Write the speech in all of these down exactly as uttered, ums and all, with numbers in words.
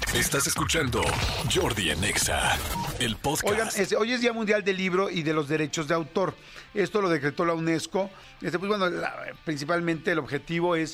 Estás escuchando Jordi en Exa, el podcast. Oigan, este, hoy es Día Mundial del Libro y de los Derechos de Autor. Esto lo decretó la UNESCO. Este, pues bueno, la, principalmente el objetivo es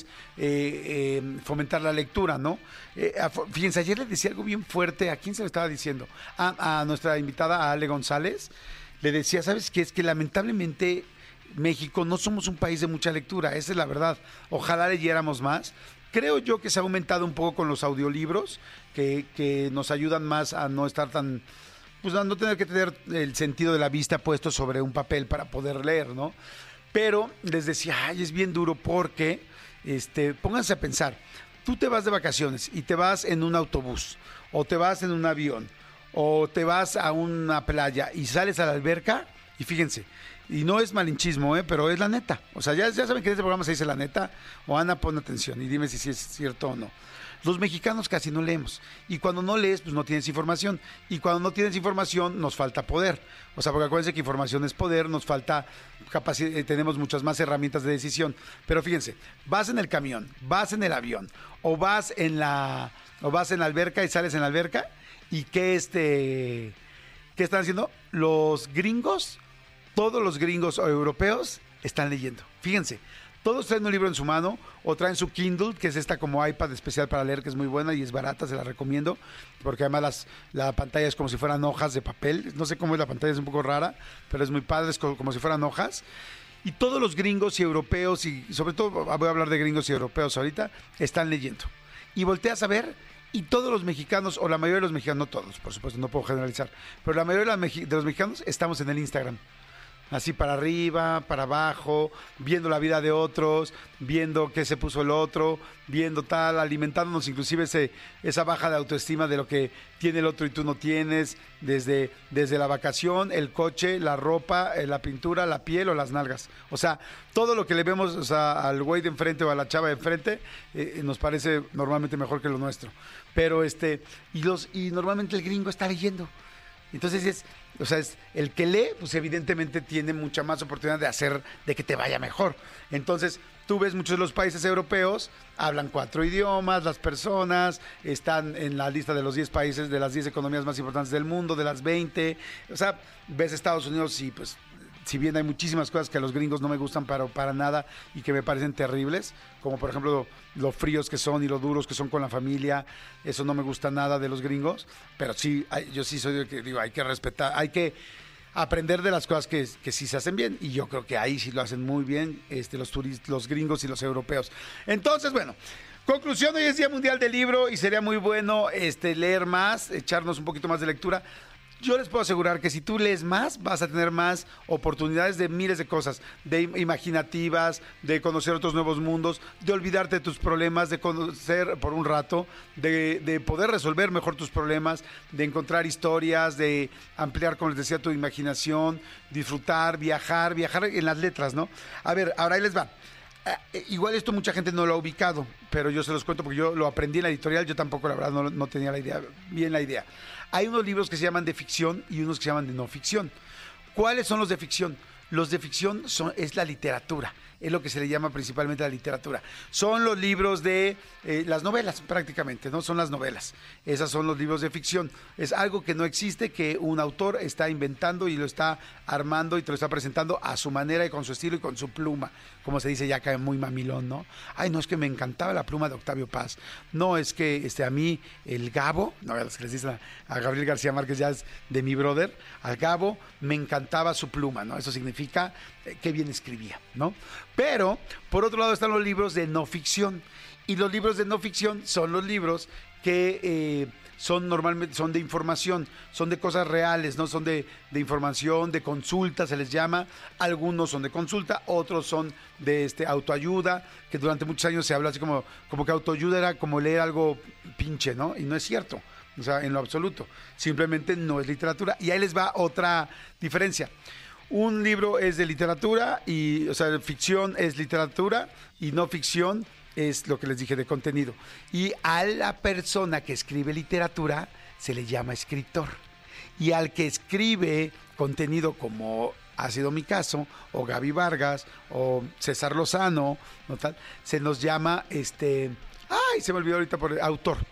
eh, eh, fomentar la lectura, ¿no? Eh, a, fíjense, ayer le decía algo bien fuerte. ¿A quién se lo estaba diciendo? A, a nuestra invitada, a Ale González. Le decía, ¿sabes qué? Es que lamentablemente México no somos un país de mucha lectura. Esa es la verdad. Ojalá leyéramos más. Creo yo que se ha aumentado un poco con los audiolibros, que, que nos ayudan más a no estar tan, pues a no tener que tener el sentido de la vista puesto sobre un papel para poder leer, ¿no? Pero les decía, ay, es bien duro porque, este, pónganse a pensar, tú te vas de vacaciones y te vas en un autobús, o te vas en un avión, o te vas a una playa y sales a la alberca, y fíjense, y no es malinchismo, ¿eh? Pero es la neta. O sea, ya, ya saben que en este programa se dice la neta. O Ana, pon atención y dime si, si es cierto o no. Los mexicanos casi no leemos. Y cuando no lees, pues no tienes información. Y cuando no tienes información, nos falta poder. O sea, porque acuérdense que información es poder, nos falta capacidad, tenemos muchas más herramientas de decisión. Pero fíjense, vas en el camión, vas en el avión, o vas en la, o vas en la alberca y sales en la alberca, y ¿qué este, qué están haciendo? Los gringos. Todos los gringos o europeos están leyendo. Fíjense, todos traen un libro en su mano o traen su Kindle, que es esta como iPad especial para leer, que es muy buena y es barata, se la recomiendo, porque además las, la pantalla es como si fueran hojas de papel. No sé cómo es la pantalla, es un poco rara, pero es muy padre, es como, como si fueran hojas. Y todos los gringos y europeos, y sobre todo voy a hablar de gringos y europeos ahorita, están leyendo. Y volteas a ver, y todos los mexicanos, o la mayoría de los mexicanos, no todos, por supuesto, no puedo generalizar, pero la mayoría de los mexicanos estamos en el Instagram. Así para arriba, para abajo, viendo la vida de otros, viendo qué se puso el otro, viendo tal, alimentándonos inclusive ese, esa baja de autoestima de lo que tiene el otro y tú no tienes, desde, desde la vacación, el coche, la ropa, la pintura, la piel o las nalgas. O sea, todo lo que le vemos, o sea, al güey de enfrente o a la chava de enfrente eh, nos parece normalmente mejor que lo nuestro. Pero este, y, los, y normalmente el gringo está leyendo. Entonces es, o sea, es el que lee, pues evidentemente tiene mucha más oportunidad de hacer, de que te vaya mejor. Entonces, tú ves muchos de los países europeos, hablan cuatro idiomas, las personas están en la lista de los diez países, de las diez economías más importantes del mundo, de las veinte. O sea, ves Estados Unidos y pues, si bien hay muchísimas cosas que a los gringos no me gustan para, para nada y que me parecen terribles, como por ejemplo lo, lo fríos que son y lo duros que son con la familia, eso no me gusta nada de los gringos, pero sí, hay, yo sí soy de que digo, hay que respetar, hay que aprender de las cosas que, que sí se hacen bien, y yo creo que ahí sí lo hacen muy bien este, los, turistas, los gringos y los europeos. Entonces, bueno, conclusión, hoy es Día Mundial del Libro y sería muy bueno este, leer más, echarnos un poquito más de lectura. Yo les puedo asegurar que si tú lees más, vas a tener más oportunidades de miles de cosas, de imaginativas, de conocer otros nuevos mundos, de olvidarte de tus problemas, de conocer por un rato, de, de poder resolver mejor tus problemas, de encontrar historias, de ampliar, como les decía, tu imaginación, disfrutar, viajar, viajar en las letras, ¿no? A ver, ahora ahí les va. Eh, igual esto mucha gente no lo ha ubicado, pero yo se los cuento porque yo lo aprendí en la editorial, yo tampoco la verdad no, no tenía la idea, bien la idea. Hay unos libros que se llaman de ficción y unos que se llaman de no ficción. ¿Cuáles son los de ficción? Los de ficción son, es la literatura, es lo que se le llama principalmente la literatura. Son los libros de, eh, las novelas prácticamente, ¿no? Son las novelas. Esos son los libros de ficción. Es algo que no existe, que un autor está inventando y lo está armando y te lo está presentando a su manera y con su estilo y con su pluma. Como se dice ya acá, muy mamilón, ¿no? Ay, no, es que me encantaba la pluma de Octavio Paz. No, es que este, a mí el Gabo, no, a los que les dicen a, a Gabriel García Márquez, ya es de mi brother, al Gabo me encantaba su pluma, ¿no? Eso significa eh, que bien escribía, ¿no? Pero, por otro lado, están los libros de no ficción. Y los libros de no ficción son los libros que eh, son normalmente son de información, son de cosas reales, no son de, de información, de consulta, se les llama. Algunos son de consulta, otros son de este, autoayuda, que durante muchos años se habla así como, como que autoayuda era como leer algo pinche, ¿no? Y no es cierto, o sea, en lo absoluto. Simplemente no es literatura. Y ahí les va otra diferencia. Un libro es de literatura, y, o sea, ficción es literatura y no ficción es lo que les dije de contenido. Y a la persona que escribe literatura se le llama escritor. Y al que escribe contenido, como ha sido mi caso, o Gaby Vargas, o César Lozano, ¿no tal? Se nos llama, este, ay, se me olvidó ahorita por el autor,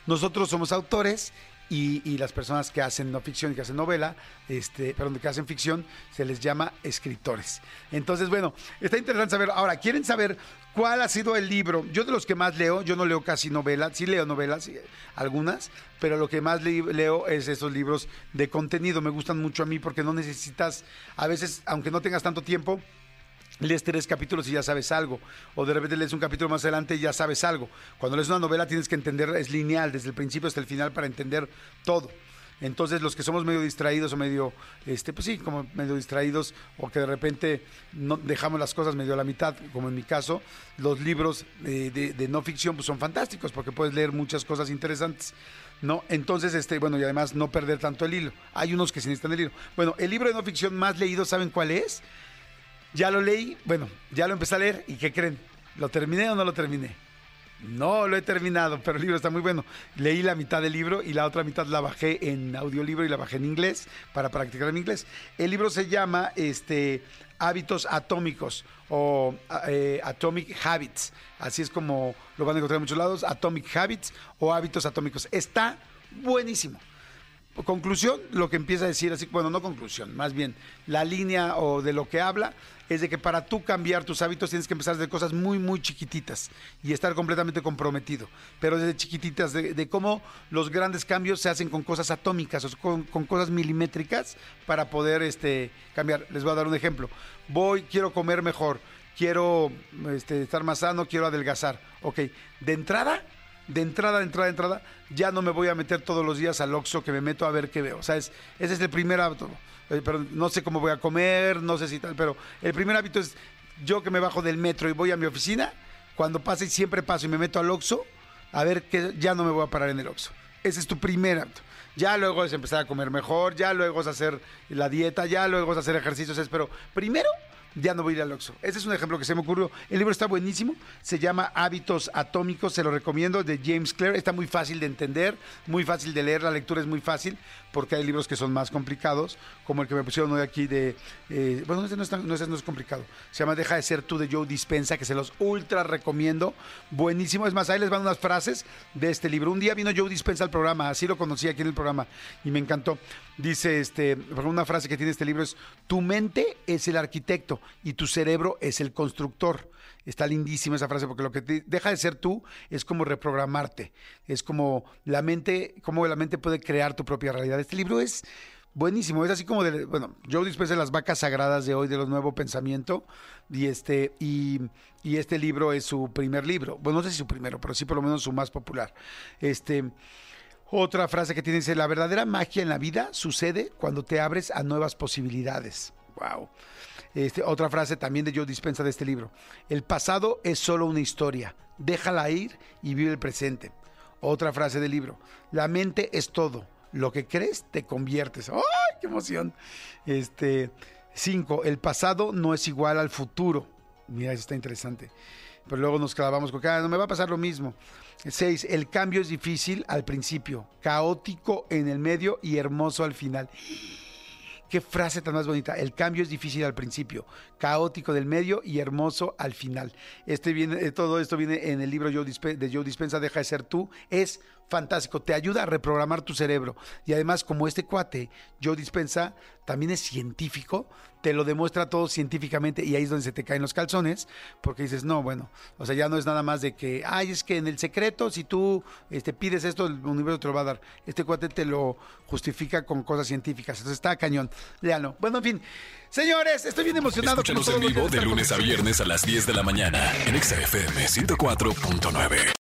Nosotros somos autores y, y las personas que hacen no ficción y que hacen novela, este, perdón, que hacen ficción, se les llama escritores. Entonces, bueno, está interesante saber. Ahora, ¿quieren saber cuál ha sido el libro? Yo de los que más leo, yo no leo casi novelas, sí leo novelas, sí, algunas, pero lo que más le, leo es esos libros de contenido. Me gustan mucho a mí porque no necesitas, a veces, aunque no tengas tanto tiempo, lees tres capítulos y ya sabes algo, o de repente lees un capítulo más adelante y ya sabes algo. Cuando lees una novela tienes que entender, es lineal, desde el principio hasta el final para entender todo. Entonces los que somos medio distraídos o medio, este, pues sí, como medio distraídos, o que de repente no, dejamos las cosas medio a la mitad, como en mi caso, los libros de, de, de no ficción pues son fantásticos porque puedes leer muchas cosas interesantes, ¿no? Entonces, este, bueno, y además no perder tanto el hilo. Hay unos que sí necesitan el hilo. Bueno, el libro de no ficción más leído, ¿saben cuál es? Ya lo leí, bueno, ya lo empecé a leer, ¿y qué creen? ¿Lo terminé o no lo terminé? No lo he terminado, pero el libro está muy bueno. Leí la mitad del libro y la otra mitad la bajé en audiolibro y la bajé en inglés para practicar mi inglés. El libro se llama este, Hábitos Atómicos o eh, Atomic Habits. Así es como lo van a encontrar en muchos lados, Atomic Habits o Hábitos Atómicos. Está buenísimo. Conclusión, lo que empieza a decir, así, bueno, no conclusión, más bien la línea o de lo que habla es de que para tú cambiar tus hábitos tienes que empezar de cosas muy, muy chiquititas y estar completamente comprometido, pero desde chiquititas, de, de cómo los grandes cambios se hacen con cosas atómicas o con, con cosas milimétricas para poder este, cambiar. Les voy a dar un ejemplo. Voy, quiero comer mejor, quiero este, estar más sano, quiero adelgazar. Ok, de entrada... De entrada, de entrada, de entrada, ya no me voy a meter todos los días al Oxxo que me meto a ver qué veo. O sea, es, ese es el primer hábito. Eh, pero no sé cómo voy a comer, no sé si tal, pero el primer hábito es yo que me bajo del metro y voy a mi oficina, cuando pase y siempre paso y me meto al Oxxo, a ver que ya no me voy a parar en el Oxxo. Ese es tu primer hábito. Ya luego es empezar a comer mejor, ya luego es hacer la dieta, ya luego es hacer ejercicios, es, pero primero... ya no voy a ir al Oxxo. Ese es un ejemplo que se me ocurrió. El libro está buenísimo, se llama Hábitos Atómicos, se lo recomiendo, de James Clear. Está muy fácil de entender, muy fácil de leer, la lectura es muy fácil, porque hay libros que son más complicados, como el que me pusieron hoy aquí de... Eh, bueno, ese no, es tan, no, ese no es complicado. Se llama Deja de ser tú, de Joe Dispenza, que se los ultra recomiendo. Buenísimo. Es más, ahí les van unas frases de este libro. Un día vino Joe Dispenza al programa, así lo conocí aquí en el programa, y me encantó. Dice, este, una frase que tiene este libro es: tu mente es el arquitecto y tu cerebro es el constructor. Está lindísima esa frase, porque lo que te deja de ser tú es como reprogramarte, es como la mente, cómo la mente puede crear tu propia realidad. Este libro es buenísimo, es así como de, bueno, Joe Dispenza de las vacas sagradas de hoy, de los Nuevo Pensamiento, y este, y, y este libro es su primer libro, bueno, no sé si su primero, pero sí por lo menos su más popular. Este... Otra frase que tiene dice: la verdadera magia en la vida sucede cuando te abres a nuevas posibilidades. Wow. Este, otra frase también de Joe Dispenza de este libro: el pasado es solo una historia, déjala ir y vive el presente. Otra frase del libro: la mente es todo, lo que crees te conviertes. ¡Ay, qué emoción! Este, cinco, el pasado no es igual al futuro. Mira, eso está interesante. Pero luego nos clavamos con que ah, no me va a pasar lo mismo. Seis, el cambio es difícil al principio, caótico en el medio y hermoso al final. Qué frase tan más bonita. El cambio es difícil al principio, caótico del medio y hermoso al final. Este viene, todo esto viene en el libro Joe Dispenza, de Joe Dispenza, Deja de ser tú. Es fantástico, te ayuda a reprogramar tu cerebro. Y además, como este cuate, Joe Dispenza, también es científico, te lo demuestra todo científicamente, y ahí es donde se te caen los calzones, porque dices, no, bueno, o sea, ya no es nada más de que, ay, es que en el secreto, si tú este, pides esto, el universo te lo va a dar. Este cuate te lo justifica con cosas científicas, entonces está cañón. Léanlo. Bueno, en fin, señores, estoy bien emocionado. Escúchanos en vivo de lunes a viernes a las diez de la mañana en Exa F M ciento cuatro punto nueve.